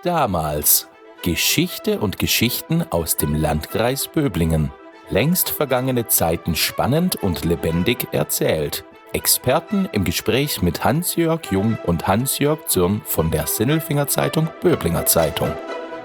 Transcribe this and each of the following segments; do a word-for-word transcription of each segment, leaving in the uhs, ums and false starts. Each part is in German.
Damals. Geschichte und Geschichten aus dem Landkreis Böblingen. Längst vergangene Zeiten spannend und lebendig erzählt. Experten im Gespräch mit Hans-Jörg Jung und Hans-Jörg Zürn von der Sinnelfinger Zeitung Böblinger Zeitung.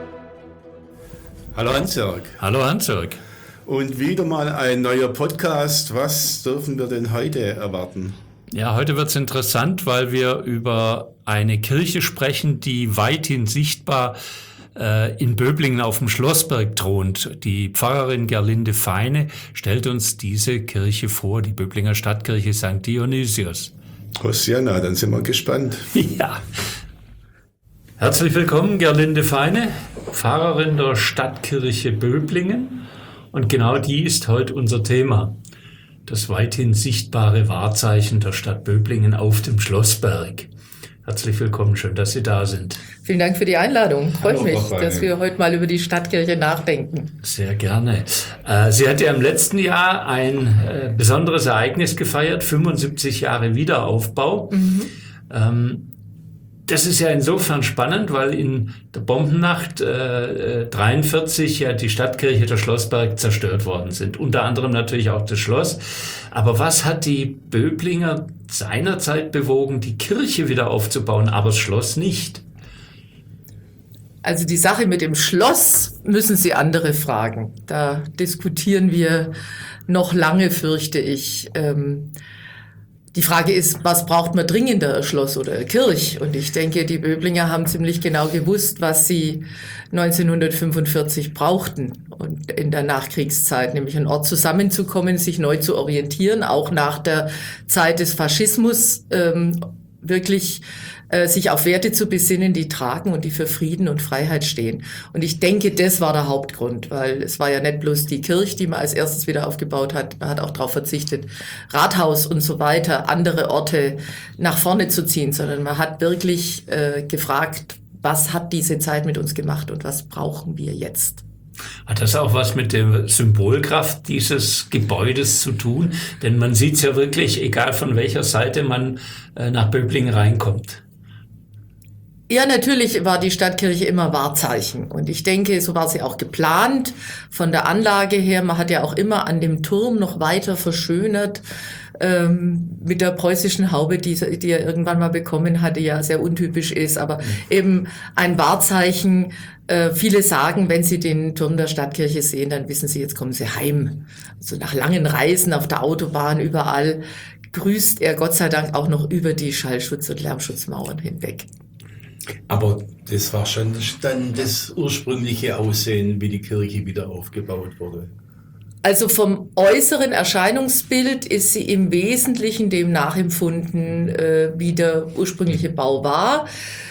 Hallo Hans-Jörg. Hallo Hans-Jörg. Und wieder mal ein neuer Podcast. Was dürfen wir denn heute erwarten? Ja, heute wird es interessant, weil wir über eine Kirche sprechen, die weithin sichtbar äh, in Böblingen auf dem Schlossberg thront. Die Pfarrerin Gerlinde Feine stellt uns diese Kirche vor, die Böblinger Stadtkirche Sankt Dionysius. Hosianna, dann sind wir gespannt. Ja. Herzlich willkommen, Gerlinde Feine, Pfarrerin der Stadtkirche Böblingen. Und genau die ist heute unser Thema. Das weithin sichtbare Wahrzeichen der Stadt Böblingen auf dem Schlossberg. Herzlich willkommen, schön, dass Sie da sind. Vielen Dank für die Einladung. Freut mich, dass wir heute mal über die Stadtkirche nachdenken. Sehr gerne. Sie hat ja im letzten Jahr ein besonderes Ereignis gefeiert, fünfundsiebzig Jahre Wiederaufbau. Mhm. Ähm, Das ist ja insofern spannend, weil in der Bombennacht äh, dreiundvierzig ja die Stadtkirche der Schlossberg zerstört worden sind. Unter anderem natürlich auch das Schloss. Aber was hat die Böblinger seinerzeit bewogen, die Kirche wieder aufzubauen, aber das Schloss nicht? Also die Sache mit dem Schloss müssen Sie andere fragen. Da diskutieren wir noch lange, fürchte ich. Ähm, Die Frage ist, was braucht man dringender, Schloss oder Kirche? Und ich denke, die Böblinger haben ziemlich genau gewusst, was sie neunzehnhundertfünfundvierzig brauchten und in der Nachkriegszeit, nämlich einen Ort zusammenzukommen, sich neu zu orientieren, auch nach der Zeit des Faschismus ähm, wirklich äh, sich auf Werte zu besinnen, die tragen und die für Frieden und Freiheit stehen. Und ich denke, das war der Hauptgrund, weil es war ja nicht bloß die Kirche, die man als erstes wieder aufgebaut hat, man hat auch darauf verzichtet, Rathaus und so weiter, andere Orte nach vorne zu ziehen, sondern man hat wirklich äh, gefragt, was hat diese Zeit mit uns gemacht und was brauchen wir jetzt? Hat das auch was mit der Symbolkraft dieses Gebäudes zu tun? Denn man sieht es ja wirklich, egal von welcher Seite man äh, nach Böblingen reinkommt. Ja, natürlich war die Stadtkirche immer Wahrzeichen. Und ich denke, so war sie auch geplant von der Anlage her. Man hat ja auch immer an dem Turm noch weiter verschönert ähm, mit der preußischen Haube, die, die er irgendwann mal bekommen hatte, ja sehr untypisch ist. Aber mhm. eben ein Wahrzeichen. Äh, viele sagen, wenn sie den Turm der Stadtkirche sehen, dann wissen sie, jetzt kommen sie heim. Also nach langen Reisen auf der Autobahn, überall grüßt er Gott sei Dank auch noch über die Schallschutz- und Lärmschutzmauern hinweg. Aber das war schon dann das ursprüngliche Aussehen, wie die Kirche wieder aufgebaut wurde. Also vom äußeren Erscheinungsbild ist sie im Wesentlichen dem nachempfunden, äh, wie der ursprüngliche Bau war.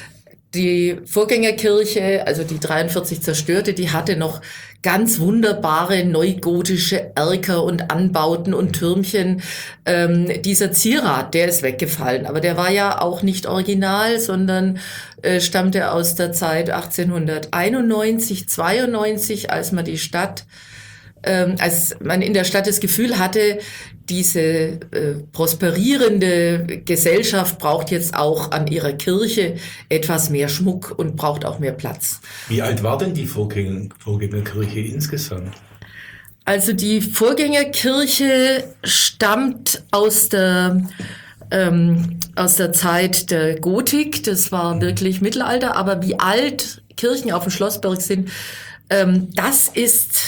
Die Vorgängerkirche, also die dreiundvierzig zerstörte, die hatte noch ganz wunderbare neugotische Erker und Anbauten und Türmchen. Ähm, dieser Zierrat, der ist weggefallen, aber der war ja auch nicht original, sondern äh, stammte aus der Zeit achtzehnhunderteinundneunzig, zweiundneunzig, als man die Stadt Ähm, als man in der Stadt das Gefühl hatte, diese äh, prosperierende Gesellschaft braucht jetzt auch an ihrer Kirche etwas mehr Schmuck und braucht auch mehr Platz. Wie alt war denn die Vorgänger, Vorgängerkirche insgesamt? Also die Vorgängerkirche stammt aus der ähm, aus der Zeit der Gotik. Das war wirklich Mittelalter. Aber wie alt Kirchen auf dem Schlossberg sind, ähm, das ist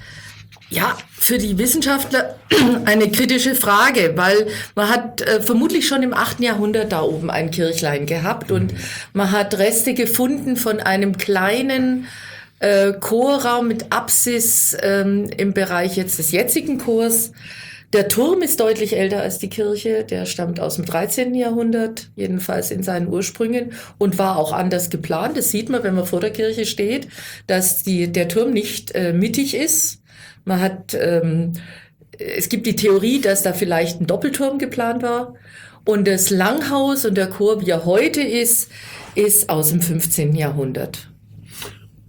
ja für die Wissenschaftler eine kritische Frage, weil man hat äh, vermutlich schon im achten Jahrhundert da oben ein Kirchlein gehabt und man hat Reste gefunden von einem kleinen äh, Chorraum mit Apsis ähm, im Bereich jetzt des jetzigen Chors. Der Turm ist deutlich älter als die Kirche, der stammt aus dem dreizehnten Jahrhundert, jedenfalls in seinen Ursprüngen und war auch anders geplant. Das sieht man, wenn man vor der Kirche steht, dass die, der Turm nicht äh, mittig ist. Man hat, ähm, es gibt die Theorie, dass da vielleicht ein Doppelturm geplant war. Und das Langhaus und der Chor, wie er heute ist, ist aus dem fünfzehnten Jahrhundert.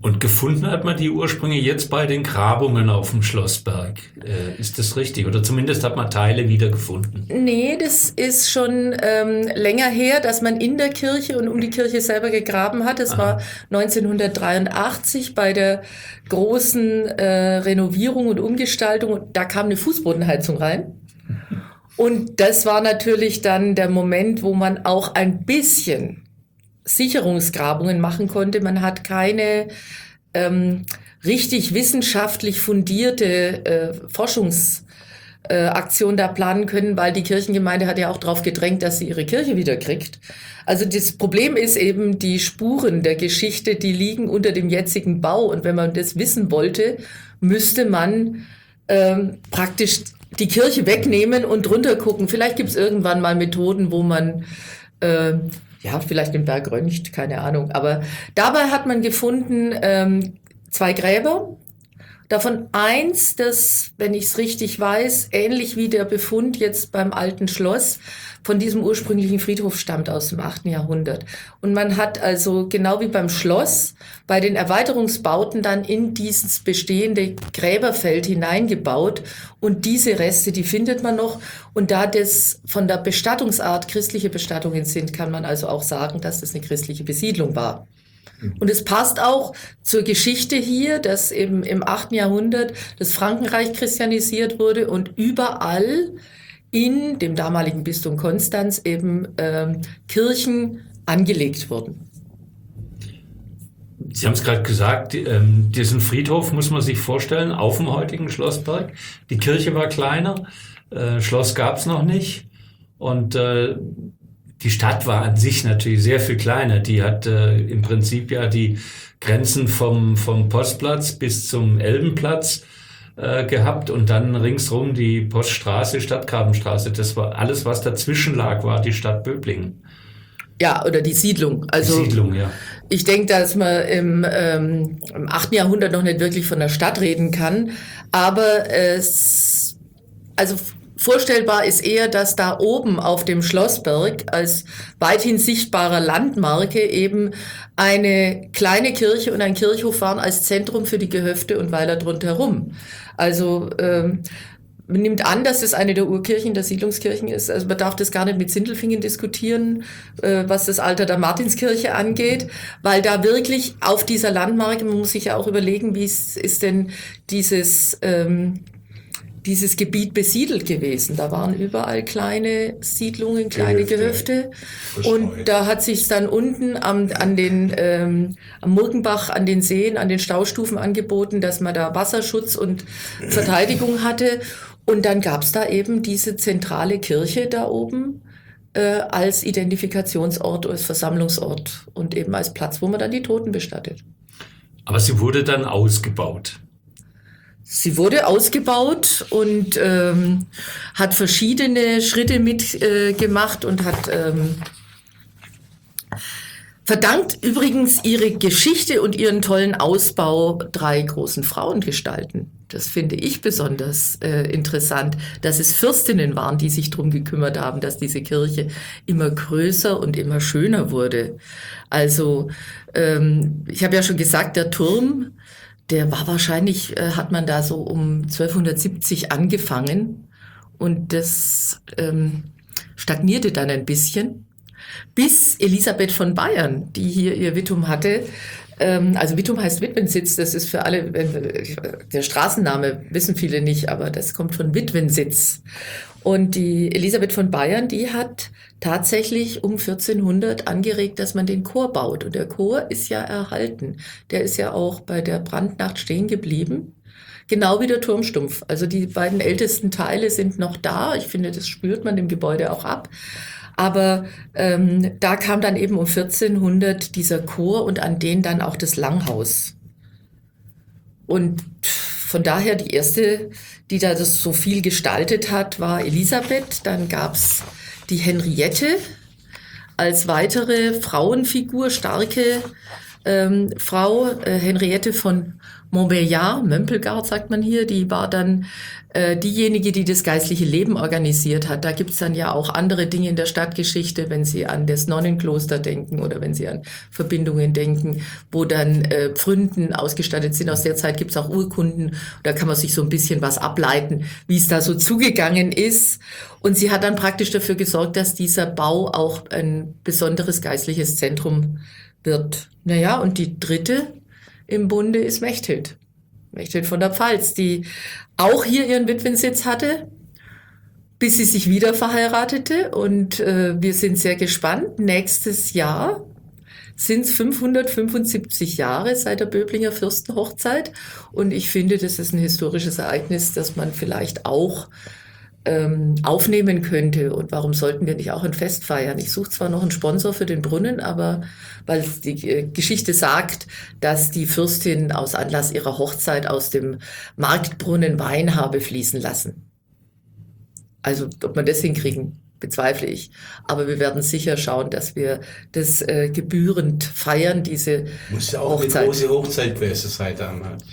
Und gefunden hat man die Ursprünge jetzt bei den Grabungen auf dem Schlossberg. Äh, ist das richtig? Oder zumindest hat man Teile wiedergefunden? Nee, das ist schon ähm, länger her, dass man in der Kirche und um die Kirche selber gegraben hat. Das Aha. war neunzehnhundertdreiundachtzig bei der großen äh, Renovierung und Umgestaltung. Und da kam eine Fußbodenheizung rein. Und das war natürlich dann der Moment, wo man auch ein bisschen Sicherungsgrabungen machen konnte. Man hat keine ähm, richtig wissenschaftlich fundierte äh, Forschungsaktion äh, da planen können, weil die Kirchengemeinde hat ja auch darauf gedrängt, dass sie ihre Kirche wieder kriegt. Also das Problem ist eben, die Spuren der Geschichte, die liegen unter dem jetzigen Bau. Und wenn man das wissen wollte, müsste man ähm, praktisch die Kirche wegnehmen und drunter gucken. Vielleicht gibt es irgendwann mal Methoden, wo man äh, ja, vielleicht den Berg röntgt, keine Ahnung. Aber dabei hat man gefunden ähm, zwei Gräber. Davon eins, das, wenn ich es richtig weiß, ähnlich wie der Befund jetzt beim alten Schloss, von diesem ursprünglichen Friedhof stammt aus dem achten Jahrhundert. Und man hat also genau wie beim Schloss bei den Erweiterungsbauten dann in dieses bestehende Gräberfeld hineingebaut. Und diese Reste, die findet man noch. Und da das von der Bestattungsart christliche Bestattungen sind, kann man also auch sagen, dass das eine christliche Besiedlung war. Und es passt auch zur Geschichte hier, dass eben im achten Jahrhundert das Frankenreich christianisiert wurde und überall in dem damaligen Bistum Konstanz eben ähm, Kirchen angelegt wurden. Sie haben es gerade gesagt, ähm, diesen Friedhof muss man sich vorstellen, auf dem heutigen Schlossberg. Die Kirche war kleiner, äh, Schloss gab es noch nicht und äh, die Stadt war an sich natürlich sehr viel kleiner. Die hat äh, im Prinzip ja die Grenzen vom, vom Postplatz bis zum Elbenplatz äh, gehabt und dann ringsrum die Poststraße, Stadtgrabenstraße. Das war alles, was dazwischen lag, war die Stadt Böblingen. Ja, oder die Siedlung. Also die Siedlung, ja. Ich denke, dass man im, ähm, im achten Jahrhundert noch nicht wirklich von der Stadt reden kann. Aber es, also vorstellbar ist eher, dass da oben auf dem Schlossberg als weithin sichtbarer Landmarke eben eine kleine Kirche und ein Kirchhof waren als Zentrum für die Gehöfte und Weiler drumherum. Also ähm, man nimmt an, dass es eine der Urkirchen, der Siedlungskirchen ist. Also man darf das gar nicht mit Sindelfingen diskutieren, äh, was das Alter der Martinskirche angeht, weil da wirklich auf dieser Landmarke, man muss sich ja auch überlegen, wie ist, ist denn dieses ähm, dieses Gebiet besiedelt gewesen. Da waren überall kleine Siedlungen, kleine Gehöfte. Gehöfte. Und da hat sich dann unten am, an den, ähm, am Murgenbach, an den Seen, an den Staustufen angeboten, dass man da Wasserschutz und Verteidigung hatte. Und dann gab's da eben diese zentrale Kirche da oben äh, als Identifikationsort, als Versammlungsort und eben als Platz, wo man dann die Toten bestattet. Aber sie wurde dann ausgebaut. Sie wurde ausgebaut und ähm, hat verschiedene Schritte mitgemacht äh, und hat ähm, verdankt übrigens ihre Geschichte und ihren tollen Ausbau drei großen Frauengestalten. Das finde ich besonders äh, interessant, dass es Fürstinnen waren, die sich darum gekümmert haben, dass diese Kirche immer größer und immer schöner wurde. Also ähm, ich habe ja schon gesagt, der Turm, der war wahrscheinlich, äh, hat man da so um zwölfhundertsiebzig angefangen und das ähm, stagnierte dann ein bisschen, bis Elisabeth von Bayern, die hier ihr Wittum hatte, ähm, also Wittum heißt Witwensitz, das ist für alle, äh, der Straßenname wissen viele nicht, aber das kommt von Witwensitz. Und die Elisabeth von Bayern, die hat tatsächlich um vierzehnhundert angeregt, dass man den Chor baut. Und der Chor ist ja erhalten. Der ist ja auch bei der Brandnacht stehen geblieben. Genau wie der Turmstumpf. Also die beiden ältesten Teile sind noch da. Ich finde, das spürt man dem Gebäude auch ab. Aber ähm, da kam dann eben um vierzehnhundert dieser Chor und an den dann auch das Langhaus. Und von daher die erste, die da das so viel gestaltet hat, war Elisabeth. Dann gab's die Henriette als weitere Frauenfigur, starke ähm, Frau, äh, Henriette von Montbéliard, Mömpelgard sagt man hier, die war dann äh, diejenige, die das geistliche Leben organisiert hat. Da gibt's dann ja auch andere Dinge in der Stadtgeschichte, wenn Sie an das Nonnenkloster denken oder wenn Sie an Verbindungen denken, wo dann äh, Pfründen ausgestattet sind. Aus der Zeit gibt's auch Urkunden. Da kann man sich so ein bisschen was ableiten, wie es da so zugegangen ist. Und sie hat dann praktisch dafür gesorgt, dass dieser Bau auch ein besonderes geistliches Zentrum wird. Naja, und die dritte im Bunde ist Mechthild. Mechthild von der Pfalz, die auch hier ihren Witwensitz hatte, bis sie sich wieder verheiratete. Und äh, wir sind sehr gespannt. Nächstes Jahr sind es fünfhundertfünfundsiebzig Jahre seit der Böblinger Fürstenhochzeit. Und ich finde, das ist ein historisches Ereignis, das man vielleicht auch ähm, aufnehmen könnte. Und warum sollten wir nicht auch ein Fest feiern? Ich suche zwar noch einen Sponsor für den Brunnen, aber weil die äh, Geschichte sagt, dass die Fürstin aus Anlass ihrer Hochzeit aus dem Marktbrunnen Wein habe fließen lassen. Also ob wir das hinkriegen, bezweifle ich. Aber wir werden sicher schauen, dass wir das äh, gebührend feiern, diese Muss ja auch Hochzeit. eine große Hochzeit gewesen sein damals.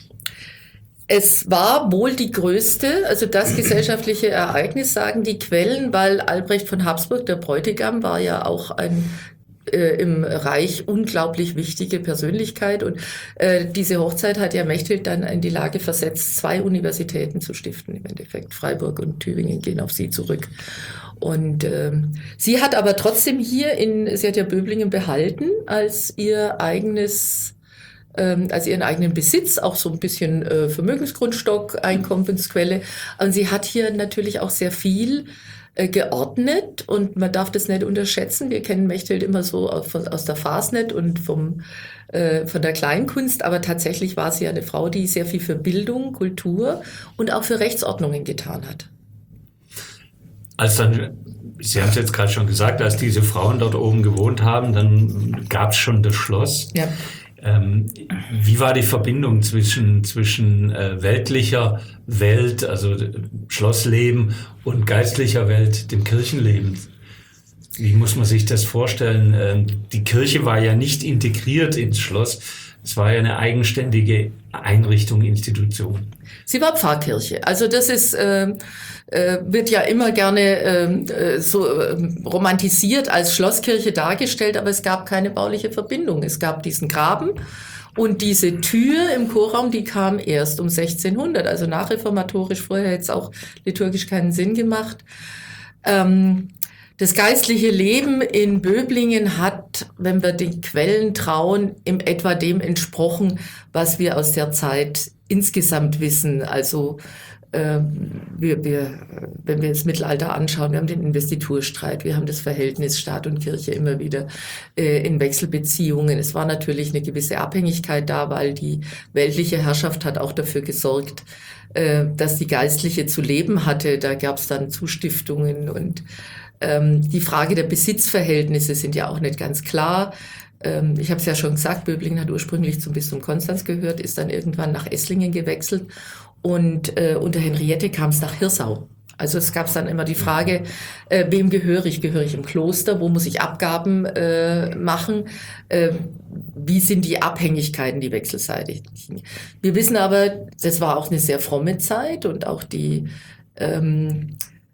Es war wohl die größte, also das gesellschaftliche Ereignis, sagen die Quellen, weil Albrecht von Habsburg, der Bräutigam, war ja auch ein äh, im Reich unglaublich wichtige Persönlichkeit. Und äh, diese Hochzeit hat ja Mechthild dann in die Lage versetzt, zwei Universitäten zu stiften. Im Endeffekt Freiburg und Tübingen gehen auf sie zurück. Und ähm, sie hat aber trotzdem hier in, sie hat ja Böblingen behalten als ihr eigenes als ihren eigenen Besitz, auch so ein bisschen äh, Vermögensgrundstock, Einkommensquelle. Und sie hat hier natürlich auch sehr viel äh, geordnet und man darf das nicht unterschätzen. Wir kennen Mechthild immer so aus, aus der Fasnet und vom, äh, von der Kleinkunst, aber tatsächlich war sie eine Frau, die sehr viel für Bildung, Kultur und auch für Rechtsordnungen getan hat. Als dann, Sie haben es jetzt gerade schon gesagt, als diese Frauen dort oben gewohnt haben, dann gab es schon das Schloss. Ja. Ähm, wie war die Verbindung zwischen, zwischen äh, weltlicher Welt, also äh, Schlossleben, und geistlicher Welt, dem Kirchenleben? Wie muss man sich das vorstellen? Ähm, die Kirche war ja nicht integriert ins Schloss. Es war ja eine eigenständige Einrichtung, Institution. Sie war Pfarrkirche. Also das ist, äh, äh, wird ja immer gerne äh, so äh, romantisiert als Schlosskirche dargestellt, aber es gab keine bauliche Verbindung. Es gab diesen Graben und diese Tür im Chorraum, die kam erst um sechzehnhundert, also nachreformatorisch. Vorher hätte es auch liturgisch keinen Sinn gemacht. Ähm, Das geistliche Leben in Böblingen hat, wenn wir den Quellen trauen, im etwa dem entsprochen, was wir aus der Zeit insgesamt wissen. Also äh, wir, wir, wenn wir das Mittelalter anschauen, wir haben den Investiturstreit, wir haben das Verhältnis Staat und Kirche immer wieder äh, in Wechselbeziehungen. Es war natürlich eine gewisse Abhängigkeit da, weil die weltliche Herrschaft hat auch dafür gesorgt, äh, dass die Geistliche zu leben hatte. Da gab es dann Zustiftungen und Ähm, die Frage der Besitzverhältnisse sind ja auch nicht ganz klar. Ähm, ich habe es ja schon gesagt, Böblingen hat ursprünglich zum Bistum Konstanz gehört, ist dann irgendwann nach Esslingen gewechselt und äh, unter Henriette kam es nach Hirsau. Also es gab dann immer die Frage, äh, wem gehöre ich? Gehöre ich im Kloster? Wo muss ich Abgaben äh, machen? Äh, wie sind die Abhängigkeiten, die wechselseitigen? Wir wissen aber, das war auch eine sehr fromme Zeit und auch die ähm,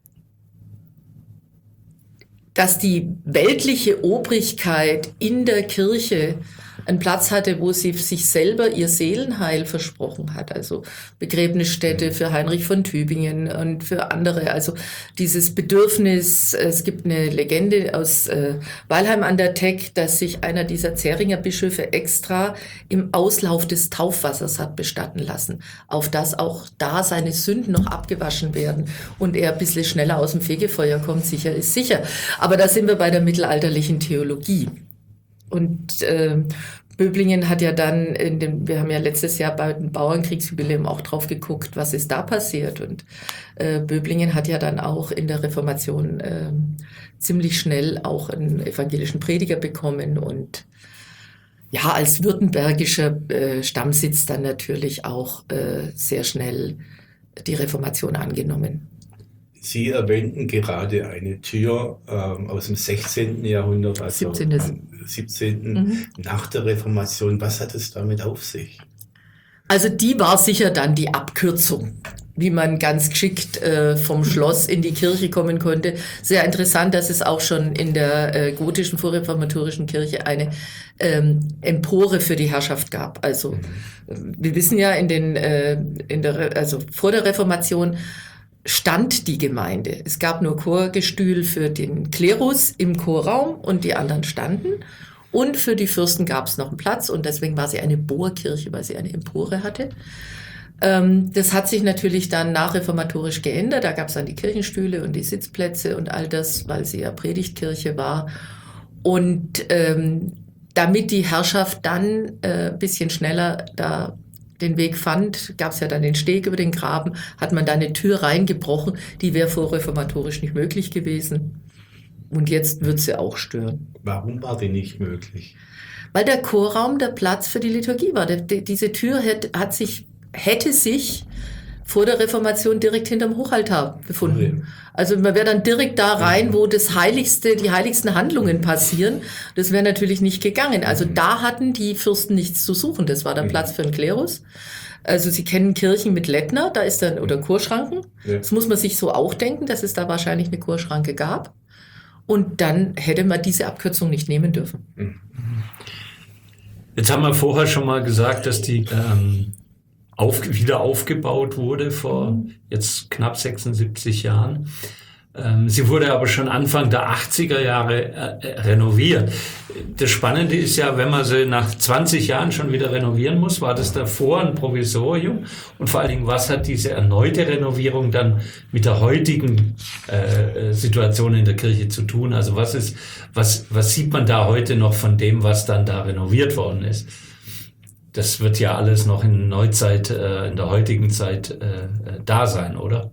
dass die weltliche Obrigkeit in der Kirche einen Platz hatte, wo sie sich selber ihr Seelenheil versprochen hat. Also Begräbnisstätte für Heinrich von Tübingen und für andere. Also dieses Bedürfnis, es gibt eine Legende aus äh, Weilheim an der Teck, dass sich einer dieser Zähringer Bischöfe extra im Auslauf des Taufwassers hat bestatten lassen, auf das auch da seine Sünden noch abgewaschen werden und er ein bisschen schneller aus dem Fegefeuer kommt, sicher ist sicher. Aber da sind wir bei der mittelalterlichen Theologie. Und äh, Böblingen hat ja dann, in dem, wir haben ja letztes Jahr bei dem Bauernkriegsjubiläum auch drauf geguckt, was ist da passiert. Und äh, Böblingen hat ja dann auch in der Reformation äh, ziemlich schnell auch einen evangelischen Prediger bekommen und ja, als württembergischer äh, Stammsitz dann natürlich auch äh, sehr schnell die Reformation angenommen. Sie erwähnten gerade eine Tür ähm, aus dem sechzehnten Jahrhundert, also siebzehnten. siebzehnten Mhm. nach der Reformation. Was hat es damit auf sich? Also die war sicher dann die Abkürzung, wie man ganz geschickt äh, vom Schloss in die Kirche kommen konnte. Sehr interessant, dass es auch schon in der äh, gotischen vorreformatorischen Kirche eine ähm, Empore für die Herrschaft gab. Also mhm. wir wissen ja, in den äh, in der also vor der Reformation stand die Gemeinde. Es gab nur Chorgestühl für den Klerus im Chorraum und die anderen standen. Und für die Fürsten gab es noch einen Platz und deswegen war sie eine Bohrkirche, weil sie eine Empore hatte. Ähm, das hat sich natürlich dann nachreformatorisch geändert. Da gab es dann die Kirchenstühle und die Sitzplätze und all das, weil sie ja Predigtkirche war. Und ähm, damit die Herrschaft dann äh, ein bisschen schneller da den Weg fand, gab es ja dann den Steg über den Graben, hat man da eine Tür reingebrochen, die wäre vorreformatorisch nicht möglich gewesen. Und jetzt wird sie auch stören. Warum war die nicht möglich? Weil der Chorraum der Platz für die Liturgie war. Der, die, diese Tür hätte, hat sich, hätte sich vor der Reformation direkt hinterm Hochaltar befunden. Okay. Also man wäre dann direkt da rein, wo das Heiligste, die heiligsten Handlungen passieren. Das wäre natürlich nicht gegangen. Also da hatten die Fürsten nichts zu suchen. Das war dann Platz für den Klerus. Also Sie kennen Kirchen mit Lettner, da ist dann, oder Chorschranken. Ja. Das muss man sich so auch denken, dass es da wahrscheinlich eine Chorschranke gab. Und dann hätte man diese Abkürzung nicht nehmen dürfen. Jetzt haben wir vorher schon mal gesagt, dass die ähm, auf, wieder aufgebaut wurde vor jetzt knapp sechsundsiebzig Jahren. Ähm, sie wurde aber schon Anfang der achtziger Jahre äh, renoviert. Das Spannende ist ja, wenn man sie nach zwanzig Jahren schon wieder renovieren muss, war das davor ein Provisorium? Und vor allen Dingen, was hat diese erneute Renovierung dann mit der heutigen äh, Situation in der Kirche zu tun? Also was ist, was, was sieht man da heute noch von dem, was dann da renoviert worden ist? Das wird ja alles noch in Neuzeit, äh, in der heutigen Zeit äh, da sein, oder?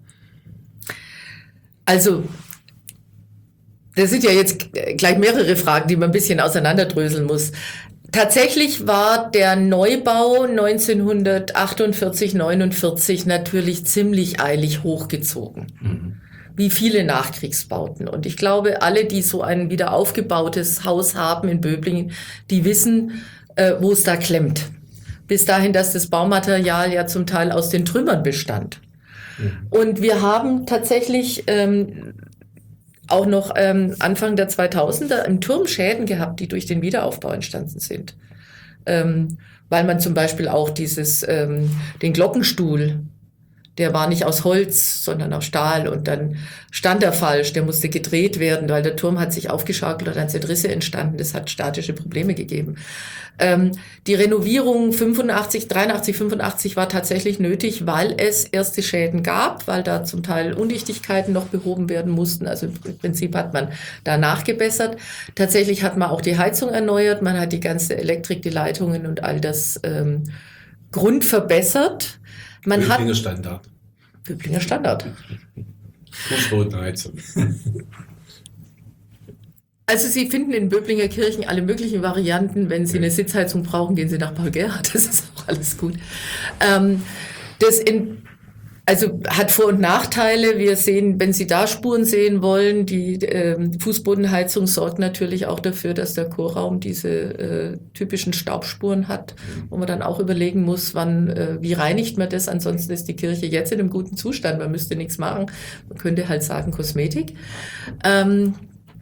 Also, das sind ja jetzt gleich mehrere Fragen, die man ein bisschen auseinanderdröseln muss. Tatsächlich war der Neubau neunzehnhundertachtundvierzig, neunundvierzig natürlich ziemlich eilig hochgezogen. Mhm. Wie viele Nachkriegsbauten. Und ich glaube, alle, die so ein wieder aufgebautes Haus haben in Böblingen, die wissen, äh, wo es da klemmt. Bis dahin, dass das Baumaterial ja zum Teil aus den Trümmern bestand. Und wir haben tatsächlich ähm, auch noch ähm, Anfang der zweitausender im Turm Schäden gehabt, die durch den Wiederaufbau entstanden sind. Ähm, weil man zum Beispiel auch dieses, ähm, den Glockenstuhl, der war nicht aus Holz, sondern aus Stahl und dann stand er falsch, der musste gedreht werden, weil der Turm hat sich aufgeschaukelt und dann sind Risse entstanden, das hat statische Probleme gegeben. Ähm, die Renovierung fünfundachtzig, dreiundachtzig, fünfundachtzig war tatsächlich nötig, weil es erste Schäden gab, weil da zum Teil Undichtigkeiten noch behoben werden mussten, also im Prinzip hat man da nachgebessert. Tatsächlich hat man auch die Heizung erneuert, man hat die ganze Elektrik, die Leitungen und all das ähm, grundverbessert. Man Böblinger hat Standard. Böblinger Standard. Fußbodenheizung. Also Sie finden in Böblinger Kirchen alle möglichen Varianten. Wenn Sie eine Sitzheizung brauchen, gehen Sie nach Paul Gerhardt. Das ist auch alles gut. Ähm, das in, also hat Vor- und Nachteile. Wir sehen, wenn Sie da Spuren sehen wollen, die ähm, Fußbodenheizung sorgt natürlich auch dafür, dass der Chorraum diese äh, typischen Staubspuren hat, wo man dann auch überlegen muss, wann, äh, wie reinigt man das? Ansonsten ist die Kirche jetzt in einem guten Zustand. Man müsste nichts machen. Man könnte halt sagen Kosmetik. Ähm,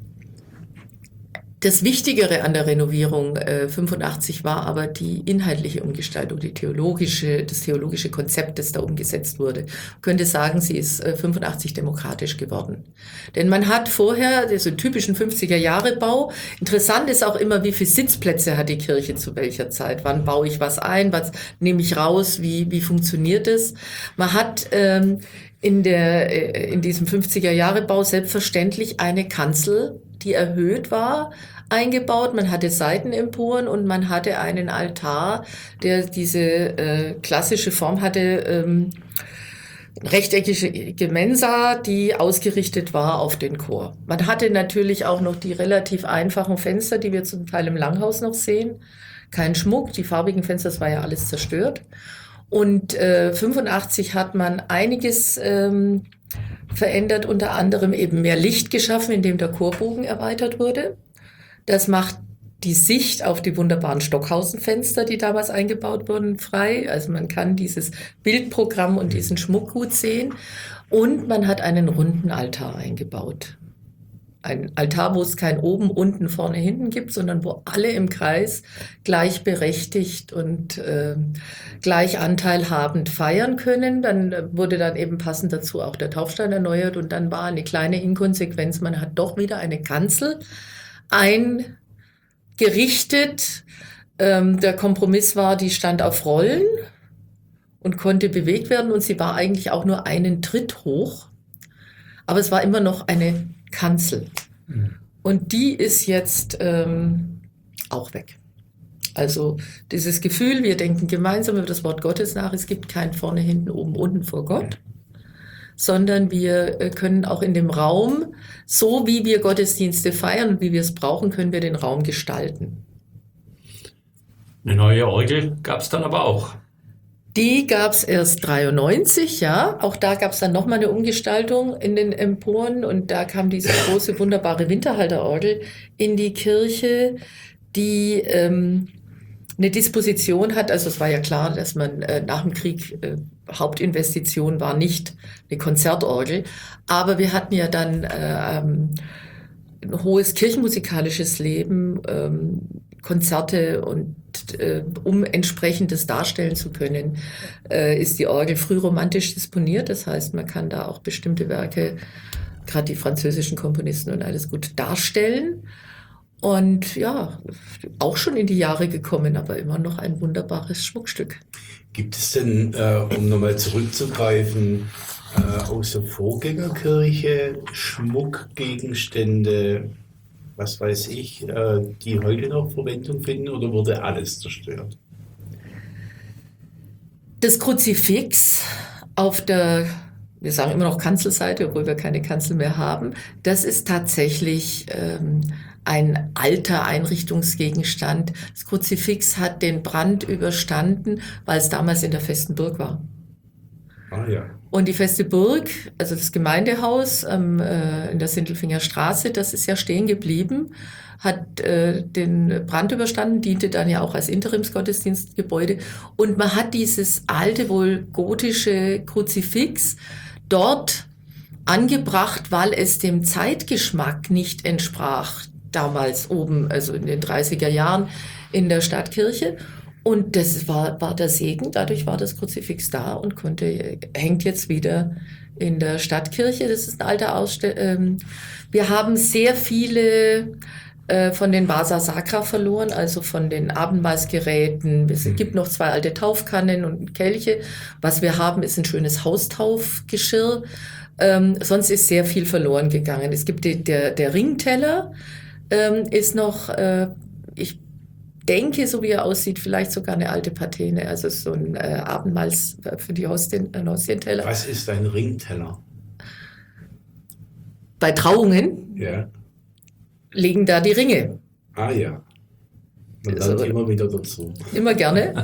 Das Wichtigere an der Renovierung äh, fünfundachtzig war aber die inhaltliche Umgestaltung, die theologische, das theologische Konzept, das da umgesetzt wurde. Man könnte sagen, sie ist äh, fünfundachtzig demokratisch geworden. Denn man hat vorher, so einen typischen fünfziger-Jahre-Bau, interessant ist auch immer, wie viele Sitzplätze hat die Kirche zu welcher Zeit? Wann baue ich was ein? Was nehme ich raus? Wie, wie funktioniert es? Man hat ähm, in, der, in diesem fünfziger-Jahre-Bau selbstverständlich eine Kanzel, die erhöht war, eingebaut. Man hatte Seitenemporen und man hatte einen Altar, der diese äh, klassische Form hatte, ähm, rechteckige Mensa, die ausgerichtet war auf den Chor. Man hatte natürlich auch noch die relativ einfachen Fenster, die wir zum Teil im Langhaus noch sehen. Kein Schmuck, die farbigen Fenster, das war ja alles zerstört. Und äh, fünfundachtzig hat man einiges ähm, verändert, unter anderem eben mehr Licht geschaffen, indem der Chorbogen erweitert wurde. Das macht die Sicht auf die wunderbaren Stockhausenfenster, die damals eingebaut wurden, frei. Also man kann dieses Bildprogramm und diesen Schmuck gut sehen. Und man hat einen runden Altar eingebaut. Ein Altar, wo es kein oben, unten, vorne, hinten gibt, sondern wo alle im Kreis gleichberechtigt und äh, gleich anteilhabend feiern können. Dann wurde dann eben passend dazu auch der Taufstein erneuert und dann war eine kleine Inkonsequenz. Man hat doch wieder eine Kanzel eingerichtet. Ähm, der Kompromiss war, die stand auf Rollen und konnte bewegt werden und sie war eigentlich auch nur einen Tritt hoch. Aber es war immer noch eine Kanzel. Mhm. Und die ist jetzt ähm, auch weg. Also dieses Gefühl, wir denken gemeinsam über das Wort Gottes nach, es gibt kein vorne, hinten, oben, unten vor Gott, sondern wir äh, können auch in dem Raum, so wie wir Gottesdienste feiern und wie wir es brauchen, können wir den Raum gestalten. Eine neue Orgel gab es dann aber auch. Die gab es erst dreiundneunzig, ja. Auch da gab es dann nochmal eine Umgestaltung in den Emporen und da kam diese große, wunderbare Winterhalterorgel in die Kirche, die ähm, eine Disposition hat. Also es war ja klar, dass man äh, nach dem Krieg, äh, Hauptinvestition war nicht eine Konzertorgel, aber wir hatten ja dann äh, ähm, ein hohes kirchenmusikalisches Leben, ähm, Konzerte und äh, um entsprechendes darstellen zu können, äh, ist die Orgel frühromantisch disponiert. Das heißt, man kann da auch bestimmte Werke, gerade die französischen Komponisten und alles gut darstellen. Und ja, auch schon in die Jahre gekommen, aber immer noch ein wunderbares Schmuckstück. Gibt es denn, äh, um nochmal zurückzugreifen, äh, aus der Vorgängerkirche Schmuckgegenstände, was weiß ich, äh, die heute noch Verwendung finden oder wurde alles zerstört? Das Kruzifix auf der, wir sagen immer noch Kanzelseite, obwohl wir keine Kanzel mehr haben, das ist tatsächlich ähm, ein alter Einrichtungsgegenstand. Das Kruzifix hat den Brand überstanden, weil es damals in der festen Burg war. Ah ja. Und die feste Burg, also das Gemeindehaus ähm, äh, in der Sindelfinger Straße, das ist ja stehen geblieben, hat äh, den Brand überstanden, diente dann ja auch als Interimsgottesdienstgebäude. Und man hat dieses alte, wohl gotische Kruzifix dort angebracht, weil es dem Zeitgeschmack nicht entsprach, damals oben, also in den dreißiger Jahren in der Stadtkirche. Und das war, war der Segen, dadurch war das Kruzifix da und konnte, hängt jetzt wieder in der Stadtkirche. Das ist ein alter Ausstell. Ähm, wir haben sehr viele äh, von den Vasa Sacra verloren, also von den Abendmahlsgeräten. Es gibt noch zwei alte Taufkannen und Kelche. Was wir haben, ist ein schönes Haustaufgeschirr. Ähm, sonst ist sehr viel verloren gegangen. Es gibt die, der, der Ringteller, ähm, ist noch, äh, ich denke, so wie er aussieht, vielleicht sogar eine alte Patene, also so ein äh, Abendmahls für die Hostien, ein Hostienteller. Was ist ein Ringteller? Bei Trauungen Ja. liegen da die Ringe. Ah ja. Man lernt Also, immer wieder dazu. immer gerne.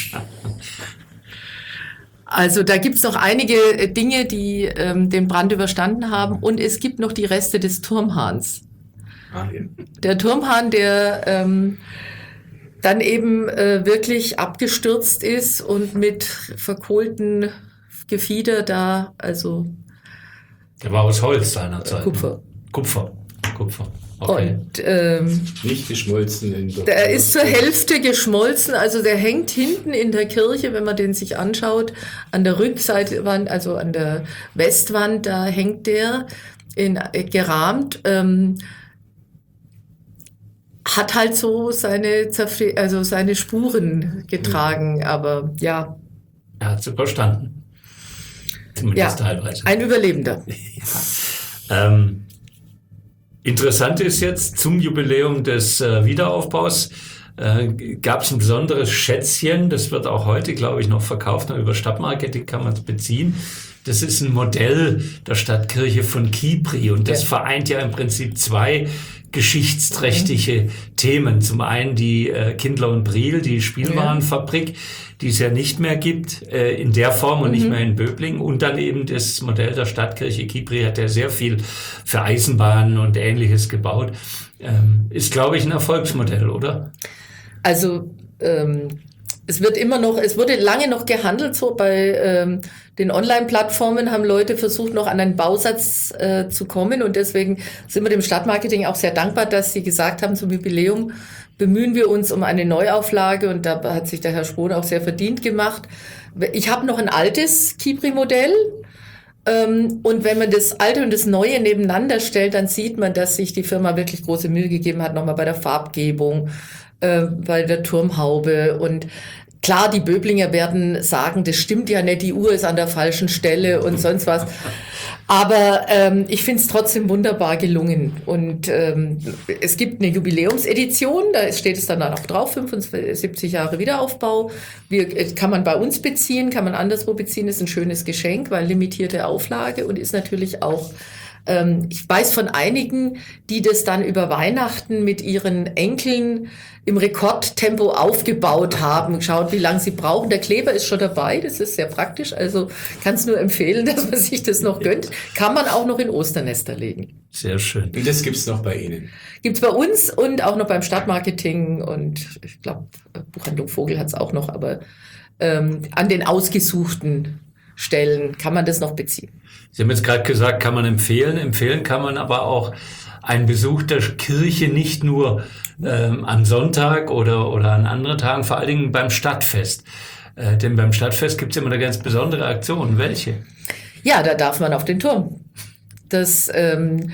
Also da gibt's noch einige Dinge, die ähm, den Brand überstanden haben und es gibt noch die Reste des Turmhahns. Ah ja. Der Turmhahn, der ähm, dann eben äh, wirklich abgestürzt ist und mit verkohlten Gefieder da, also Der war aus Holz seinerzeit. Kupfer. Kupfer. Kupfer. Okay. Und ähm, Nicht geschmolzen in der der ist zur Hälfte geschmolzen, also der hängt hinten in der Kirche, wenn man den sich anschaut, an der Rückseite, also an der Westwand, da hängt der in, äh, gerahmt. Ähm, hat halt so seine, Zerfle- also seine Spuren getragen, aber ja. Er hat es überstanden. Zumindest Ja, teilweise. ein Überlebender. Ähm, interessant ist jetzt, zum Jubiläum des äh, Wiederaufbaus äh, gab es ein besonderes Schätzchen, das wird auch heute, glaube ich, noch verkauft, über Stadtmarketing kann man es beziehen. Das ist ein Modell der Stadtkirche von Kipri und das Ja. vereint ja im Prinzip zwei geschichtsträchtige Themen. Zum einen die äh, Kindler und Briel, die Spielwarenfabrik, die es ja nicht mehr gibt, äh, in der Form und mhm. nicht mehr in Böblingen. Und dann eben das Modell der Stadtkirche Kibri hat ja sehr viel für Eisenbahnen und Ähnliches gebaut. Ähm, ist, glaube ich, ein Erfolgsmodell, oder? Also ähm, es wird immer noch, es wurde lange noch gehandelt, so bei ähm, den Online-Plattformen haben Leute versucht, noch an einen Bausatz äh, zu kommen, und deswegen sind wir dem Stadtmarketing auch sehr dankbar, dass sie gesagt haben, zum Jubiläum bemühen wir uns um eine Neuauflage, und da hat sich der Herr Spohn auch sehr verdient gemacht. Ich habe noch ein altes Kibri-Modell, ähm, und wenn man das Alte und das Neue nebeneinander stellt, dann sieht man, dass sich die Firma wirklich große Mühe gegeben hat, nochmal bei der Farbgebung, äh, bei der Turmhaube. Und klar, die Böblinger werden sagen, das stimmt ja nicht, die Uhr ist an der falschen Stelle und sonst was. Aber ähm, ich finde es trotzdem wunderbar gelungen. Und ähm, es gibt eine Jubiläumsedition, da steht es dann auch drauf, fünfundsiebzig Jahre Wiederaufbau. Wir, kann man bei uns beziehen, kann man anderswo beziehen, ist ein schönes Geschenk, weil limitierte Auflage, und ist natürlich auch, ähm, ich weiß von einigen, die das dann über Weihnachten mit ihren Enkeln im Rekordtempo aufgebaut haben. Schaut, wie lange sie brauchen. Der Kleber ist schon dabei, das ist sehr praktisch. Also kann es nur empfehlen, dass man sich das noch gönnt. Kann man auch noch in Osternester legen. Sehr schön. Und das gibt's noch bei Ihnen? Gibt's bei uns und auch noch beim Stadtmarketing, und ich glaube, Buchhandlung Vogel hat's auch noch, aber ähm, an den ausgesuchten Stellen kann man das noch beziehen. Sie haben jetzt gerade gesagt, kann man empfehlen. Empfehlen kann man aber auch einen Besuch der Kirche nicht nur ähm, am Sonntag oder, oder an anderen Tagen, vor allen Dingen beim Stadtfest. Äh, denn beim Stadtfest gibt es immer eine ganz besondere Aktion. Welche? Ja, da darf man auf den Turm. Das ähm,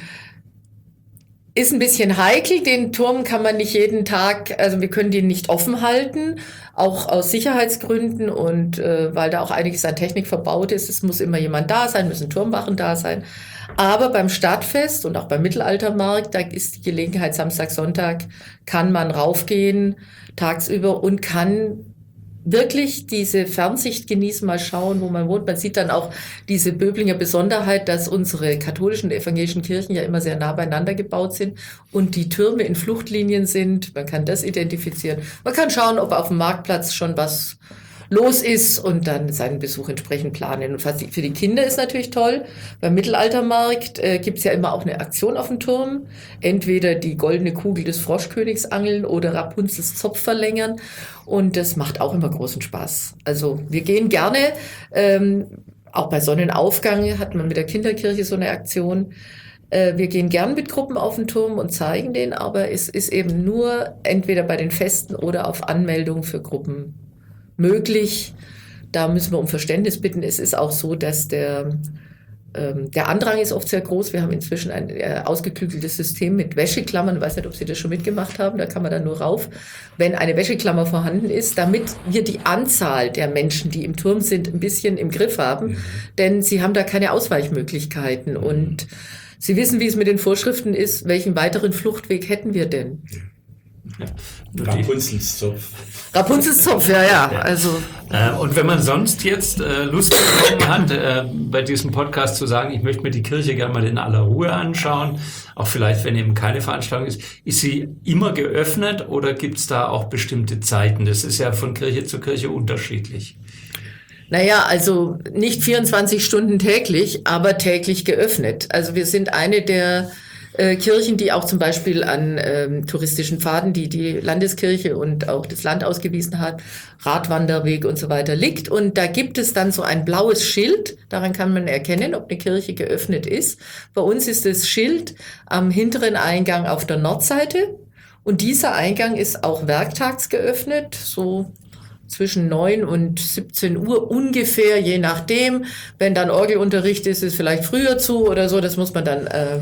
ist ein bisschen heikel. Den Turm kann man nicht jeden Tag, also wir können den nicht offen halten, auch aus Sicherheitsgründen und äh, weil da auch einiges an Technik verbaut ist. Es muss immer jemand da sein, müssen Turmwachen da sein. Aber beim Stadtfest und auch beim Mittelaltermarkt, da ist die Gelegenheit, Samstag, Sonntag, kann man raufgehen tagsüber und kann wirklich diese Fernsicht genießen, mal schauen, wo man wohnt. Man sieht dann auch diese Böblinger Besonderheit, dass unsere katholischen und evangelischen Kirchen ja immer sehr nah beieinander gebaut sind und die Türme in Fluchtlinien sind. Man kann das identifizieren. Man kann schauen, ob auf dem Marktplatz schon was los ist und dann seinen Besuch entsprechend planen. Und für die Kinder ist natürlich toll. Beim Mittelaltermarkt äh, gibt es ja immer auch eine Aktion auf dem Turm. Entweder die goldene Kugel des Froschkönigs angeln oder Rapunzels Zopf verlängern. Und das macht auch immer großen Spaß. Also wir gehen gerne, ähm, auch bei Sonnenaufgang hat man mit der Kinderkirche so eine Aktion. Äh, wir gehen gern mit Gruppen auf den Turm und zeigen den, aber es ist eben nur entweder bei den Festen oder auf Anmeldung für Gruppen möglich. Da müssen wir um Verständnis bitten. Es ist auch so, dass der, ähm, der Andrang ist oft sehr groß. Wir haben inzwischen ein äh, ausgeklügeltes System mit Wäscheklammern. Ich weiß nicht, ob Sie das schon mitgemacht haben. Da kann man dann nur rauf, wenn eine Wäscheklammer vorhanden ist, damit wir die Anzahl der Menschen, die im Turm sind, ein bisschen im Griff haben. Mhm. Denn sie haben da keine Ausweichmöglichkeiten. Mhm. Und Sie wissen, wie es mit den Vorschriften ist. Welchen weiteren Fluchtweg hätten wir denn? Ja. Rapunzels Zopf. Rapunzels Zopf, ja, ja. Also. Äh, und wenn man sonst jetzt äh, Lust bekommen hat, äh, bei diesem Podcast zu sagen, ich möchte mir die Kirche gerne mal in aller Ruhe anschauen, auch vielleicht, wenn eben keine Veranstaltung ist, ist sie immer geöffnet oder gibt es da auch bestimmte Zeiten? Das ist ja von Kirche zu Kirche unterschiedlich. Naja, also nicht vierundzwanzig Stunden täglich, aber täglich geöffnet. Also wir sind eine der Äh, Kirchen, die auch zum Beispiel an ähm, touristischen Pfaden, die die Landeskirche und auch das Land ausgewiesen hat, Radwanderweg und so weiter liegt. Und da gibt es dann so ein blaues Schild, daran kann man erkennen, ob eine Kirche geöffnet ist. Bei uns ist das Schild am hinteren Eingang auf der Nordseite und dieser Eingang ist auch werktags geöffnet, so zwischen neun und siebzehn Uhr ungefähr, je nachdem. Wenn dann Orgelunterricht ist, ist es vielleicht früher zu oder so, das muss man dann äh,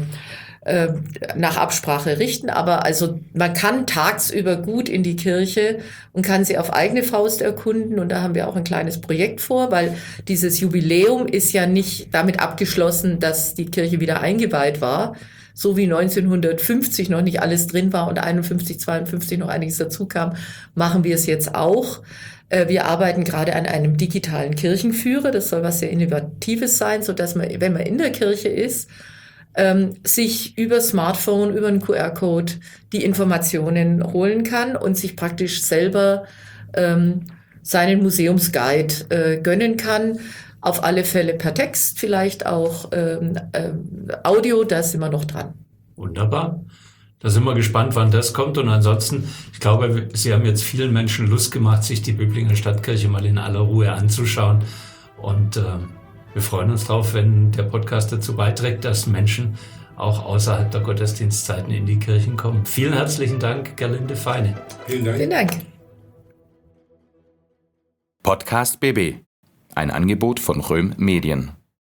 nach Absprache richten, aber also man kann tagsüber gut in die Kirche und kann sie auf eigene Faust erkunden und da haben wir auch ein kleines Projekt vor, weil dieses Jubiläum ist ja nicht damit abgeschlossen, dass die Kirche wieder eingeweiht war, so wie neunzehnhundertfünfzig noch nicht alles drin war und einundfünfzig, zweiundfünfzig noch einiges dazu kam, machen wir es jetzt auch. Wir arbeiten gerade an einem digitalen Kirchenführer, das soll was sehr Innovatives sein, so dass man, wenn man in der Kirche ist, ähm, sich über Smartphone, über einen Q R-Code die Informationen holen kann und sich praktisch selber ähm, seinen Museumsguide äh, gönnen kann. Auf alle Fälle per Text, vielleicht auch ähm, ähm, Audio, da sind wir noch dran. Wunderbar. Da sind wir gespannt, wann das kommt. Und ansonsten, ich glaube, Sie haben jetzt vielen Menschen Lust gemacht, sich die Böblinger Stadtkirche mal in aller Ruhe anzuschauen. Und äh, wir freuen uns drauf, wenn der Podcast dazu beiträgt, dass Menschen auch außerhalb der Gottesdienstzeiten in die Kirchen kommen. Vielen herzlichen Dank, Gerlinde Feine. Vielen Dank. Vielen Dank. Podcast B B. Ein Angebot von Röhm Medien.